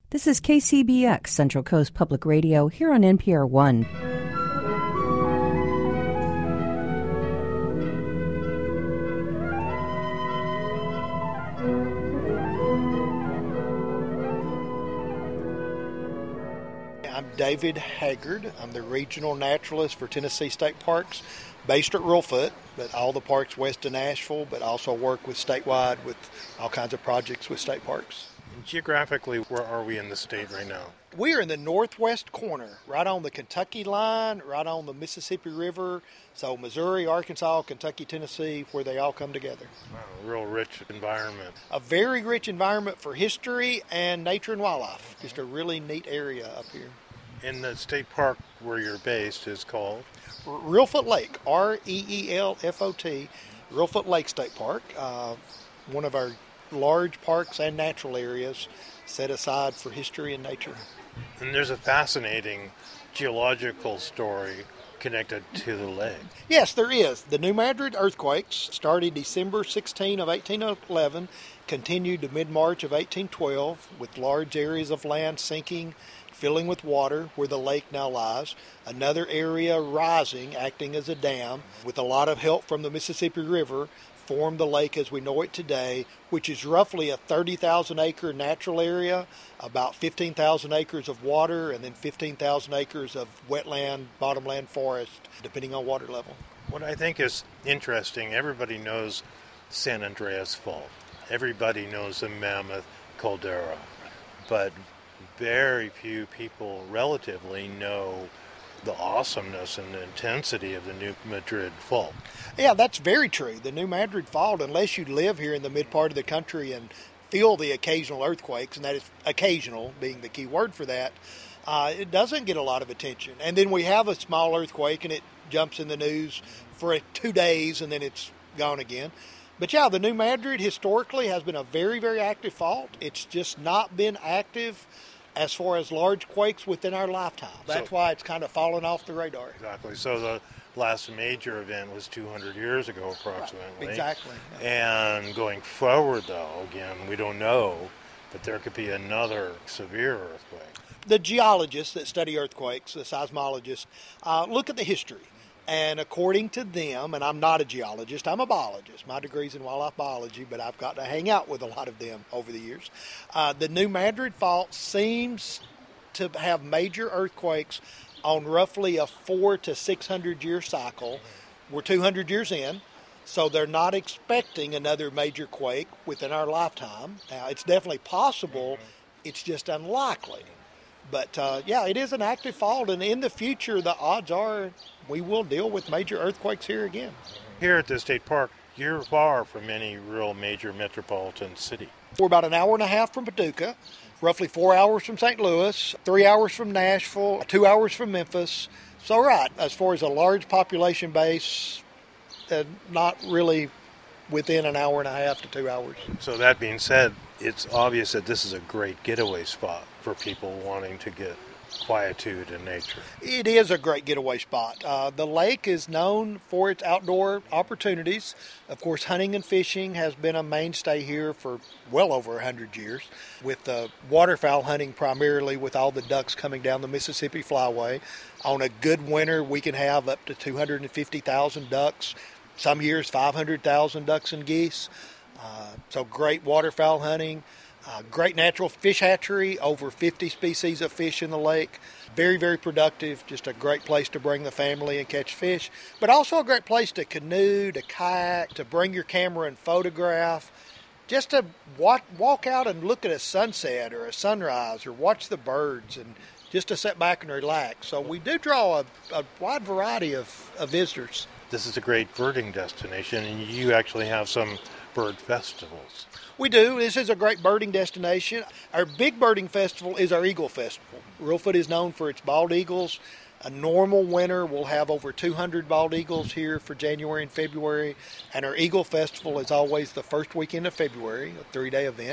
This is KCBX, Central Coast Public Radio, here on NPR One. I'm David Haggard. I'm the regional naturalist for Tennessee State Parks, based at Reelfoot, but all the parks west of Nashville, but also work with statewide with all kinds of projects with state parks. Geographically, where are we in the state right now? We are in the northwest corner, right on the Kentucky line, right on the Mississippi River. So Missouri, Arkansas, Kentucky, Tennessee, where they all come together. Wow, real rich environment. A very rich environment for history and nature and wildlife. Just a really neat area up here. And the state park where you're based is called? Reelfoot Lake, Reelfot, Reelfoot Lake State Park. One of our large parks and natural areas set aside for history and nature. And there's a fascinating geological story connected to the lake. Yes, there is. The New Madrid earthquakes started December 16 of 1811, continued to mid-March of 1812, with large areas of land sinking, filling with water where the lake now lies. Another area rising, acting as a dam, with a lot of help from the Mississippi River, formed the lake as we know it today, which is roughly a 30,000-acre natural area, about 15,000 acres of water, and then 15,000 acres of wetland, bottomland forest, depending on water level. What I think is interesting, everybody knows San Andreas Fault. Everybody knows the Mammoth Caldera. But very few people relatively know the awesomeness and the intensity of the New Madrid Fault. Yeah, that's very true. The New Madrid Fault, unless you live here in the mid part of the country and feel the occasional earthquakes, and that is occasional being the key word for that, it doesn't get a lot of attention. And then we have a small earthquake and it jumps in the news for 2 days and then it's gone again. But yeah, the New Madrid historically has been a very, very active fault. It's just not been active as far as large quakes within our lifetime. That's why it's kind of fallen off the radar. Exactly. So the last major event was 200 years ago, approximately. Right. Exactly. And going forward, though, again, we don't know, but there could be another severe earthquake. The geologists that study earthquakes, the seismologists, look at the history. And according to them, and I'm not a geologist, I'm a biologist. My degree's in wildlife biology, but I've got to hang out with a lot of them over the years. The New Madrid Fault seems to have major earthquakes on roughly a 400 to 600 year cycle. We're 200 years in, so they're not expecting another major quake within our lifetime. Now, it's definitely possible, it's just unlikely. But yeah, it is an active fault, and in the future, the odds are we will deal with major earthquakes here again. Here at the state park, you're far from any real major metropolitan city. We're about an hour and a half from Paducah, roughly 4 hours from St. Louis, 3 hours from Nashville, 2 hours from Memphis. So right, as far as a large population base, not really within an hour and a half to 2 hours. So that being said, it's obvious that this is a great getaway spot for people wanting to get quietude in nature. It is a great getaway spot. The lake is known for its outdoor opportunities. Of course, hunting and fishing has been a mainstay here for well over 100 years, with waterfowl hunting primarily, with all the ducks coming down the Mississippi Flyway. On a good winter, we can have up to 250,000 ducks. Some years, 500,000 ducks and geese. So great waterfowl hunting. Great natural fish hatchery, over 50 species of fish in the lake. Very, very productive. Just a great place to bring the family and catch fish. But also a great place to canoe, to kayak, to bring your camera and photograph. Just to walk out and look at a sunset or a sunrise or watch the birds, and just to sit back and relax. So we do draw a wide variety of visitors. This is a great birding destination, and you actually have some bird festivals. We do. This is a great birding destination. Our big birding festival is our Eagle Festival. Reelfoot is known for its bald eagles. A normal winter, we'll have over 200 bald eagles here for January and February. And our Eagle Festival is always the first weekend of February, a 3-day event.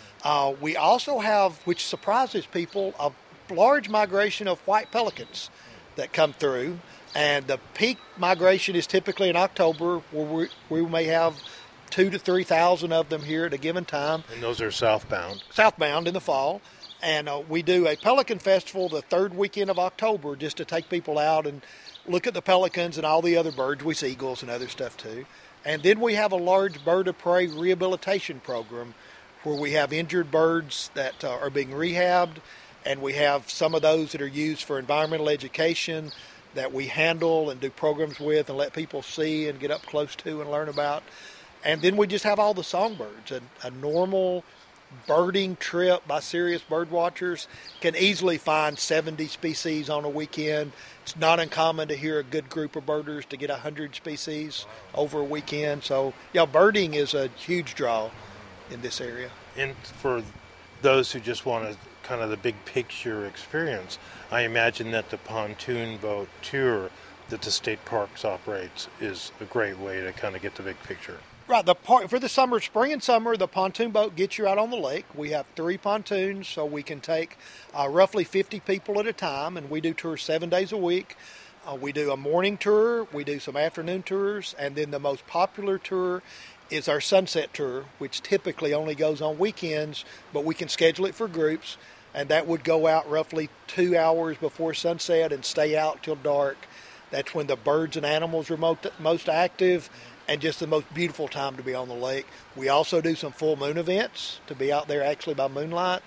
We also have, which surprises people, a large migration of white pelicans that come through. And the peak migration is typically in October, where we may have 2,000 to 3,000 of them here at a given time. And those are southbound? Southbound in the fall. And we do a Pelican Festival the third weekend of October just to take people out and look at the pelicans and all the other birds. We see eagles and other stuff too. And then we have a large bird of prey rehabilitation program where we have injured birds that are being rehabbed, and we have some of those that are used for environmental education that we handle and do programs with and let people see and get up close to and learn about. And then we just have all the songbirds. A normal birding trip by serious bird watchers can easily find 70 species on a weekend. It's not uncommon to hear a good group of birders to get 100 species over a weekend. So, yeah, birding is a huge draw in this area. And for those who just want to kind of the big picture experience, I imagine that the pontoon boat tour that the state parks operates is a great way to kind of get the big picture. Right, for the spring and summer, the pontoon boat gets you out on the lake. We have 3 pontoons, so we can take roughly 50 people at a time, and we do tours 7 days a week. We do a morning tour, we do some afternoon tours, and then the most popular tour is our sunset tour, which typically only goes on weekends, but we can schedule it for groups, and that would go out roughly 2 hours before sunset and stay out till dark. That's when the birds and animals are most active, and just the most beautiful time to be on the lake. We also do some full moon events to be out there actually by moonlight,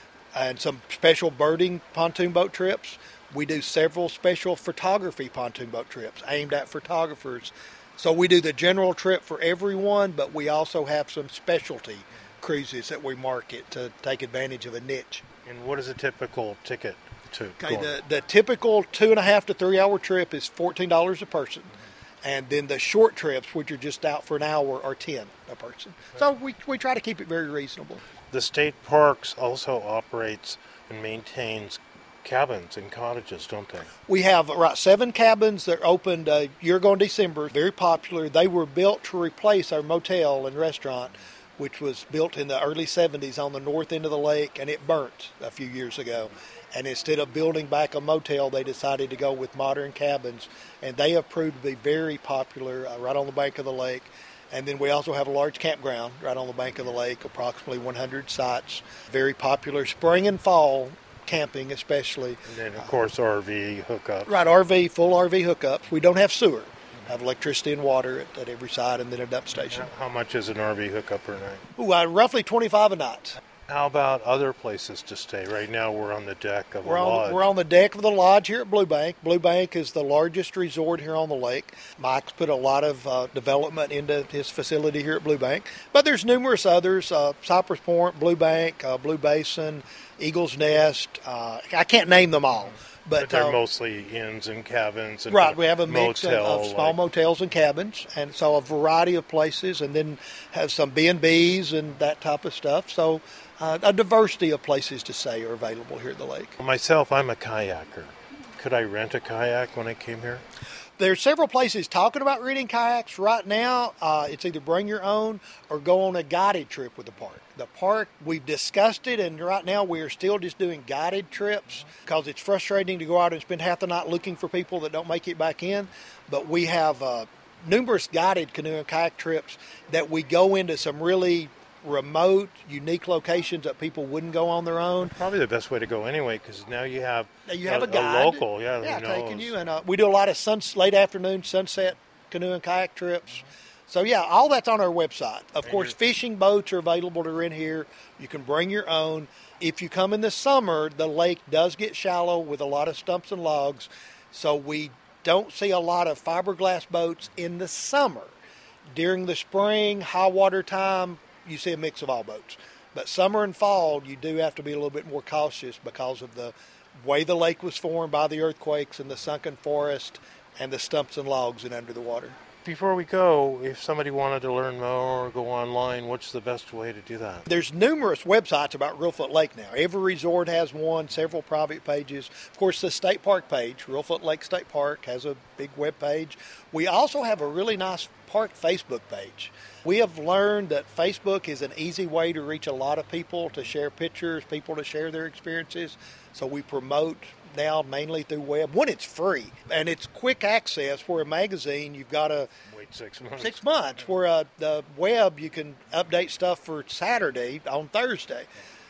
and some special birding pontoon boat trips. We do several special photography pontoon boat trips aimed at photographers. So we do the general trip for everyone, but we also have some specialty cruises that we market to take advantage of a niche. And what is a typical ticket to? Okay, the typical 2.5 to 3 hour trip is $14 a person. And then the short trips, which are just out for an hour, are $10 a person. So we try to keep it very reasonable. The state parks also operates and maintains cabins and cottages, don't they? We have 7 cabins that opened a year ago in December. Very popular. They were built to replace our motel and restaurant, which was built in the early 70s on the north end of the lake, and it burnt a few years ago. And instead of building back a motel, they decided to go with modern cabins, and they have proved to be very popular right on the bank of the lake. And then we also have a large campground right on the bank of the lake, approximately 100 sites. Very popular spring and fall camping especially. And then, of course, RV hookups. Right, full RV hookups. We don't have sewer. We have electricity and water at every site, and then a dump station. How much is an RV hookup per night? Roughly $25 a night. How about other places to stay? Right now we're on the deck of a lodge. We're on the deck of the lodge here at Blue Bank. Blue Bank is the largest resort here on the lake. Mike's put a lot of development into his facility here at Blue Bank. But there's numerous others, Cypress Point, Blue Bank, Blue Basin, Eagle's Nest. I can't name them all. But they're mostly inns and cabins. And right, we have a mix of small motels and cabins, and so a variety of places, and then have some B&Bs and that type of stuff. So a diversity of places to stay are available here at the lake. Myself, I'm a kayaker. Could I rent a kayak when I came here? There's several places talking about renting kayaks. Right now, it's either bring your own or go on a guided trip with the park. The park, we've discussed it, and right now we are still just doing guided trips because it's frustrating to go out and spend half the night looking for people that don't make it back in. But we have numerous guided canoe and kayak trips that we go into some really remote, unique locations that people wouldn't go on their own. Probably the best way to go anyway, because now you have a guide, local, taking you. And we do a lot of late afternoon sunset canoe and kayak trips. So yeah, all that's on our website. Of course, fishing boats are available to rent here. You can bring your own. If you come in the summer, the lake does get shallow with a lot of stumps and logs, so we don't see a lot of fiberglass boats in the summer. During the spring, high water time, you see a mix of all boats. But summer and fall, you do have to be a little bit more cautious because of the way the lake was formed by the earthquakes and the sunken forest and the stumps and logs in under the water. Before we go, if somebody wanted to learn more or go online, what's the best way to do that? There's numerous websites about Reelfoot Lake now. Every resort has one, several private pages. Of course, the state park page, Reelfoot Lake State Park, has a big web page. We also have a really nice park Facebook page. We have learned that Facebook is an easy way to reach a lot of people, to share pictures, people to share their experiences. So we promote now mainly through web. One, it's free, and it's quick access. For a magazine, you've got to wait 6 months. 6 months. For the web, you can update stuff for Saturday on Thursday.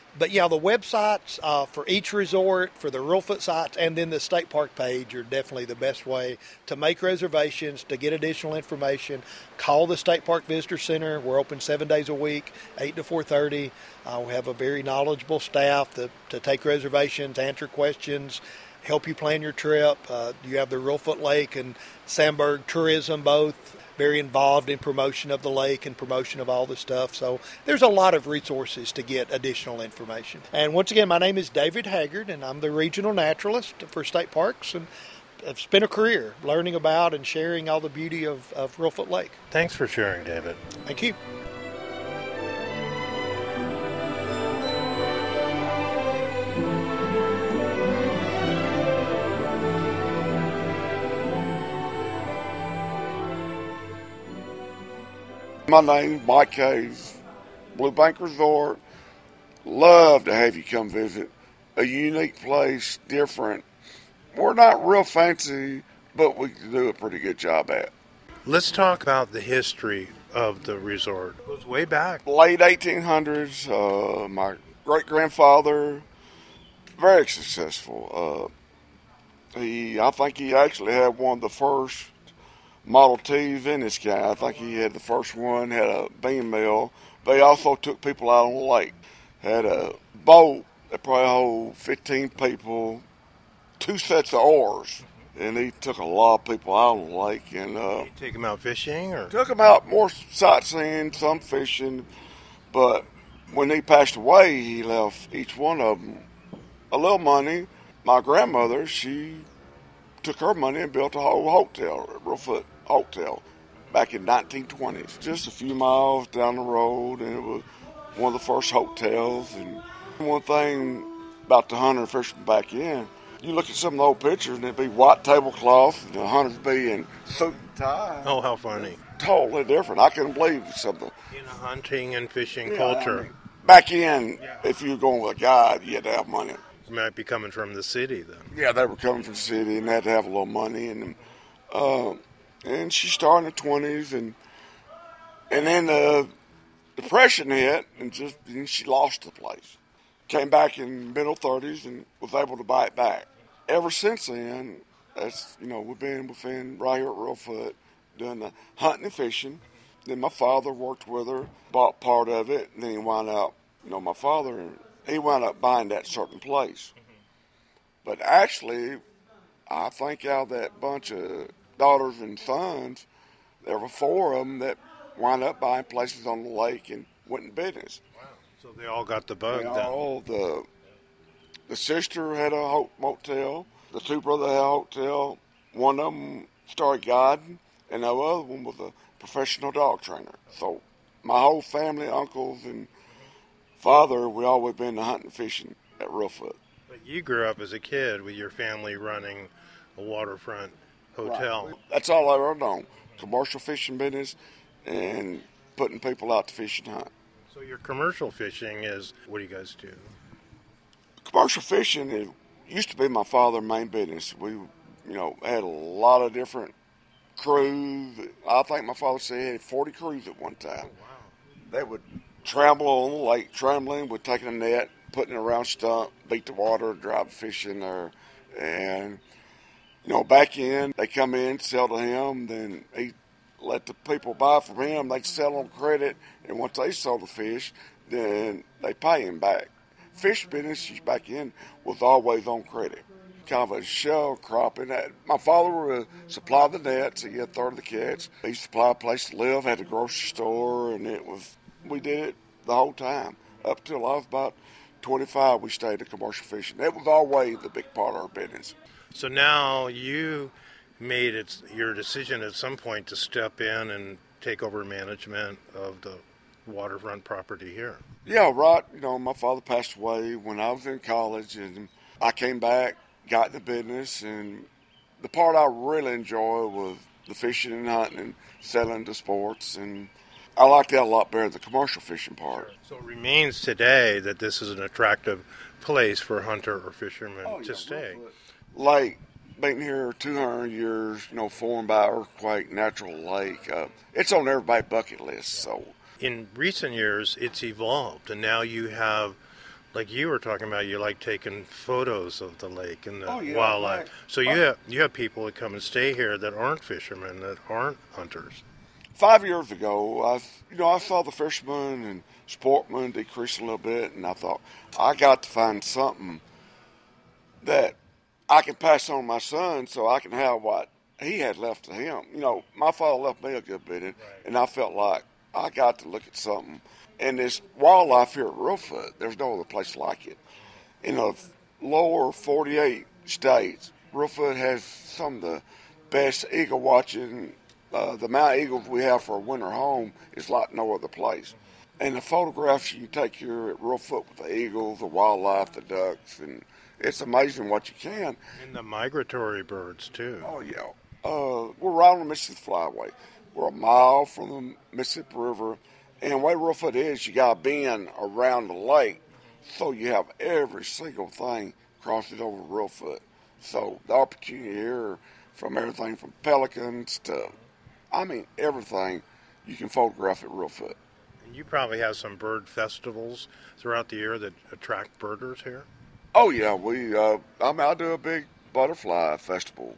But yeah, the websites for each resort, for the Reelfoot sites, and then the state park page are definitely the best way to make reservations, to get additional information. Call the State Park Visitor Center. We're open 7 days a week, 8 to 4:30. We have a very knowledgeable staff to take reservations, answer questions, help you plan your trip. You have the Reelfoot Lake and Sandberg Tourism both very involved in promotion of the lake and promotion of all the stuff. So there's a lot of resources to get additional information. And once again, my name is David Haggard, and I'm the regional naturalist for state parks, and I've spent a career learning about and sharing all the beauty of Reelfoot Lake. Thanks for sharing, David. Thank you. My name's Mike Hayes, Blue Bank Resort. Love to have you come visit. A unique place, different. We're not real fancy, but we do a pretty good job at. Let's talk about the history of the resort. It goes way back. Late 1800s, my great-grandfather, very successful. I think he actually had one of the first Model Ts in this guy. I think he had the first one, had a bean mill. They also took people out on the lake. Had a boat that probably hold 15 people, 2 sets of oars. And he took a lot of people out on the lake. And Did you take them out fishing? Or took them out more sightseeing, some fishing. But when he passed away, he left each one of them a little money. My grandmother, she took her money and built a whole hotel, a Reelfoot Hotel, back in 1920s. Just a few miles down the road, and it was one of the first hotels. And one thing about the hunter and fisherman back in, you look at some of the old pictures, and it'd be white tablecloth, and the hunters be in suit and tie. oh, how funny! Totally different. I couldn't believe some of the In a hunting and fishing culture, I mean, back in, if you were going with a guide, you had to have money. you might be coming from the city then. Yeah, they were coming from the city and had to have a little money in them. And she started in the 20s, and then the Depression hit, and she lost the place. Came back in middle 30s and was able to buy it back. Ever since then, we've been within right here at Reelfoot doing the hunting and fishing. Then my father worked with her, bought part of it, and then he wound up, my father, he wound up buying that certain place. But actually, I think out of that bunch of daughters and sons, there were 4 of them that wound up buying places on the lake and went in business. Wow! So they all got the bug then. The sister had a motel, the 2 brothers had a hotel. One of them started guiding, and the other one was a professional dog trainer. So my whole family, uncles and father, we always been to hunting and fishing at Reelfoot. But you grew up as a kid with your family running a waterfront hotel. Right. That's all I ever known. Commercial fishing business and putting people out to fish and hunt. So your commercial fishing is, what do you guys do? Commercial fishing used to be my father's main business. We, had a lot of different crews. I think my father said he had 40 crews at one time. Oh, wow. They would tramble on the lake, trambling with taking a net, putting it around stump, beat the water, drive the fish in there. And, back in, they come in, sell to him, then he let the people buy from him. They'd sell on credit, and once they sold the fish, then they pay him back. Fish business back in was always on credit. Kind of a shell cropping. My father would supply the nets. He had a third of the catch. He supplied a place to live, had a grocery store, and we did it the whole time. Up till I was about 25, we stayed in commercial fishing. That was always the big part of our business. So now you made your decision at some point to step in and take over management of the waterfront property here. Yeah, right. My father passed away when I was in college, and I came back, got in the business, and the part I really enjoyed was the fishing and hunting and selling the sports, and I like that a lot better than the commercial fishing part. So it remains today that this is an attractive place for hunter or fishermen to stay. Lake, been here 200 years, formed by earthquake, natural lake. It's on everybody's bucket list. So in recent years, it's evolved, and now you have Like you were talking about, you like taking photos of the lake and the Oh, yeah, wildlife. right. So you have people that come and stay here that aren't fishermen, that aren't hunters. 5 years ago, I saw the fishermen and sportmen decrease a little bit, and I thought I got to find something that I can pass on to my son so I can have what he had left to him. My father left me a good bit, and I felt like I got to look at something. And this wildlife here at Reelfoot, there's no other place like it. In the lower 48 states, Reelfoot has some of the best eagle watching. The amount of eagles we have for a winter home is like no other place. And the photographs you take here at Reelfoot with the eagles, the wildlife, the ducks, and it's amazing what you can. And the migratory birds, too. Oh, yeah. We're right on the Mississippi Flyway. We're a mile from the Mississippi River. And the way Reelfoot is, you got to bend around the lake, so you have every single thing crosses over Reelfoot. So the opportunity here, from everything from pelicans to, everything you can photograph at Reelfoot. And you probably have some bird festivals throughout the year that attract birders here? Oh, yeah. I do a big butterfly festival.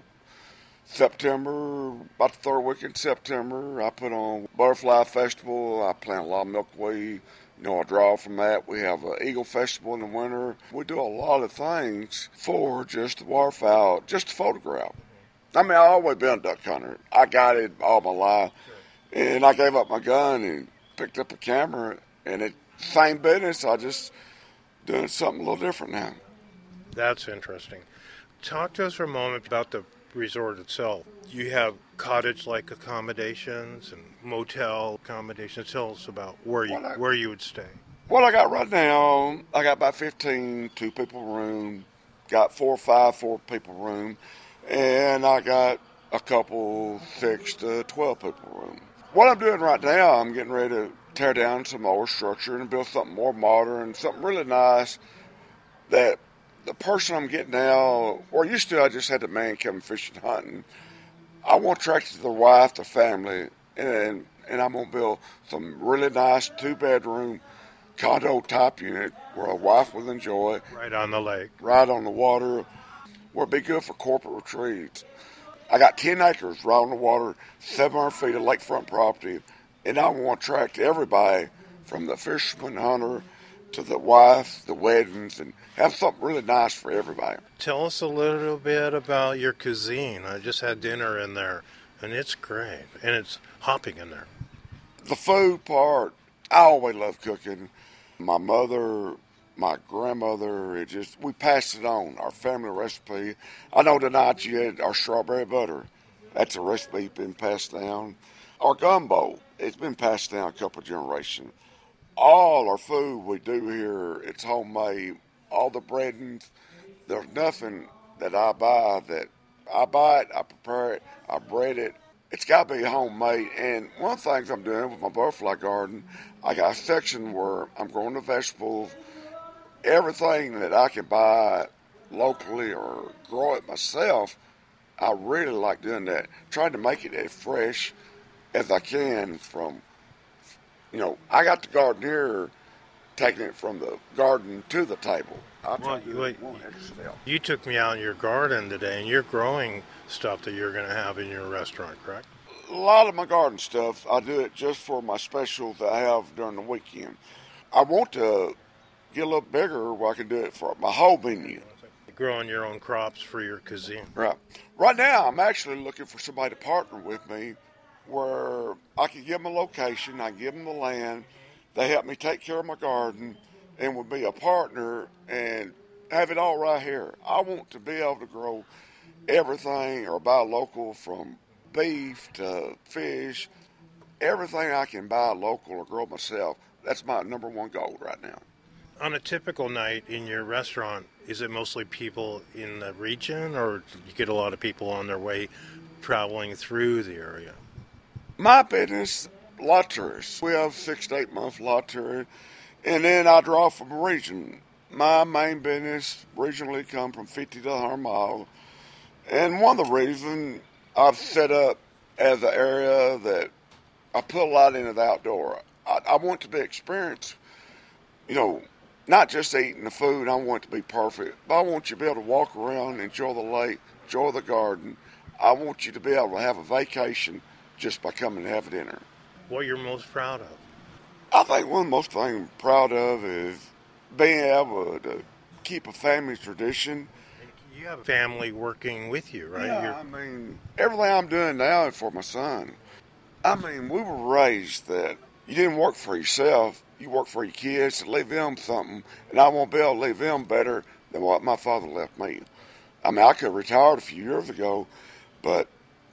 September, about the third week in September, I put on Butterfly Festival. I plant a lot of milkweed. I draw from that. We have an Eagle Festival in the winter. We do a lot of things for just the waterfowl, just to photograph. I've always been a duck hunter. I got it all my life. And I gave up my gun and picked up a camera. And it's same business. I just doing something a little different now. That's interesting. Talk to us for a moment about the resort itself. You have cottage-like accommodations and motel accommodations. Tell us about where you would stay. What I got right now, I got about 15 two-people room, got 4 or 5 4-people room, and I got a couple 6 to 12-people room. What I'm doing right now, I'm getting ready to tear down some old structure and build something more modern, something really nice that the person I'm getting now, or used to, I just had the man come fishing, hunting. I want to attract the wife, the family, and I'm going to build some really nice 2-bedroom condo type unit where a wife will enjoy it. Right on the lake. Right on the water, where it'd be good for corporate retreats. I got 10 acres right on the water, 700 feet of lakefront property, and I want to attract everybody from the fisherman, hunter, to the wife, the weddings, and have something really nice for everybody. Tell us a little bit about your cuisine. I just had dinner in there, and it's great, and it's hopping in there. The food part, I always love cooking. My mother, my grandmother, we passed it on, our family recipe. I know tonight you had our strawberry butter. That's a recipe been passed down. Our gumbo, it's been passed down a couple of generations. All our food we do here, it's homemade. All the breadings, there's nothing that I buy it, I prepare it, I bread it. It's got to be homemade. And one of the things I'm doing with my butterfly garden, I got a section where I'm growing the vegetables, everything that I can buy locally or grow it myself. I really like doing that, trying to make it as fresh as I can from, I got the garden here, taking it from the garden to the table. You took me out in your garden today, and you're growing stuff that you're going to have in your restaurant, correct? A lot of my garden stuff, I do it just for my specials that I have during the weekend. I want to get a little bigger where I can do it for my whole menu. Growing your own crops for your cuisine. Right. Right now, I'm actually looking for somebody to partner with me where I can give them a location, I can give them the land, they help me take care of my garden, and would be a partner and have it all right here. I want to be able to grow everything or buy local, from beef to fish, everything I can buy local or grow myself. That's my number one goal right now. On a typical night in your restaurant, is it mostly people in the region, or do you get a lot of people on their way traveling through the area? My business, a lot of tourists. We have 6 to 8 month lot tourists, and then I draw from a region. My main business regionally come from 50 to 100 miles, and one of the reasons I've set up as an area that I put a lot into the outdoor. I want to be experienced, not just eating the food. I want it to be perfect, but I want you to be able to walk around, enjoy the lake, enjoy the garden. I want you to be able to have a vacation just by coming to have dinner. What you're most proud of? I think one of the most things I'm proud of is being able to keep a family tradition. You have a family working with you, right? Yeah, I mean, everything I'm doing now is for my son. I mean, we were raised that you didn't work for yourself. You work for your kids to leave them something, and I won't be able to leave them better than what my father left me. I mean, I could have retired a few years ago, but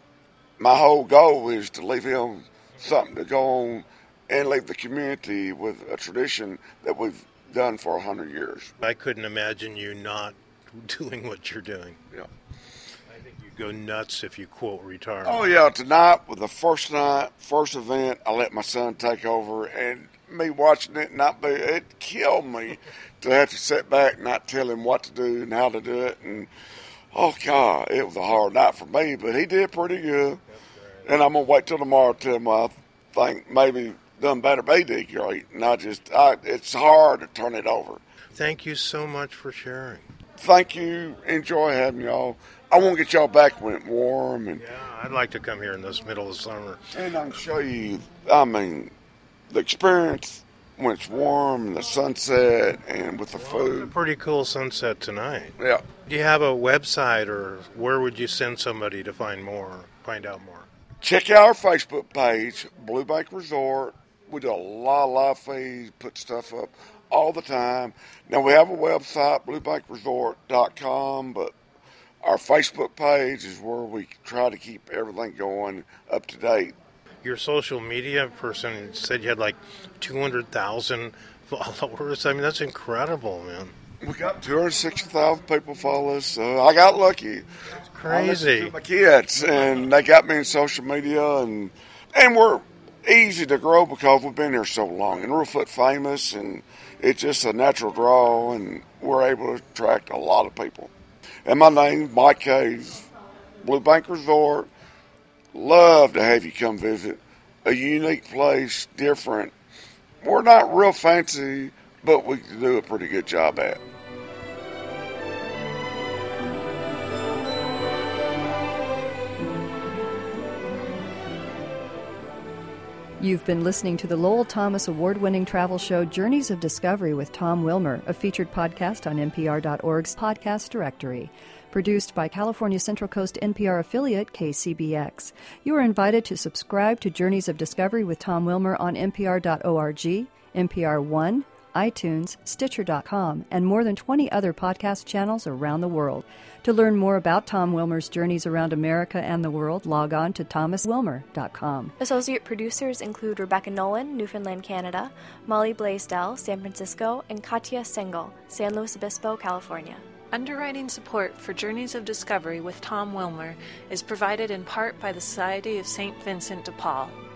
my whole goal is to leave him something to go on and leave the community with a tradition that we've done for 100 years. I couldn't imagine you not doing what you're doing. Yeah. I think you'd go nuts if you, quote, retire. Oh, yeah. Tonight was the first event, I let my son take over, and me watching it, it killed me to have to sit back and not tell him what to do and how to do it. And, oh, God, it was a hard night for me, but he did pretty good. And I'm going to wait till tomorrow to tell him I think maybe done better, but he did great. And it's hard to turn it over. Thank you so much for sharing. Thank you. Enjoy having y'all. I want to get y'all back when it's warm. And, yeah, I'd like to come here in this middle of summer. And I can show you, I mean, the experience when it's warm and the sunset and with the food. A pretty cool sunset tonight. Yeah. Do you have a website, or where would you send somebody to find out more? Check out our Facebook page, Blue Bank Resort. We do a lot of feeds, put stuff up all the time. Now, we have a website, bluebankresort.com, but our Facebook page is where we try to keep everything going up to date. Your social media person said you had like 200,000 followers. I mean, that's incredible, man. We got 260,000 people follow us. I got lucky. That's crazy. I listened to my kids, and they got me in social media, and we're easy to grow because we've been here so long. And Reelfoot famous, and it's just a natural draw, and we're able to attract a lot of people. And my name's Mike Hayes, Blue Bank Resort. Love to have you come visit. A unique place, different. We're not real fancy, but we do a pretty good job at it. You've been listening to the Lowell Thomas award-winning travel show Journeys of Discovery with Tom Wilmer, a featured podcast on NPR.org's podcast directory. Produced by California Central Coast NPR affiliate KCBX. You are invited to subscribe to Journeys of Discovery with Tom Wilmer on NPR.org, NPR One, iTunes, Stitcher.com, and more than 20 other podcast channels around the world. To learn more about Tom Wilmer's journeys around America and the world, log on to thomaswilmer.com. Associate producers include Rebecca Nolan, Newfoundland, Canada, Molly Blaisdell, San Francisco, and Katya Sengel, San Luis Obispo, California. Underwriting support for Journeys of Discovery with Tom Wilmer is provided in part by the Society of St. Vincent de Paul.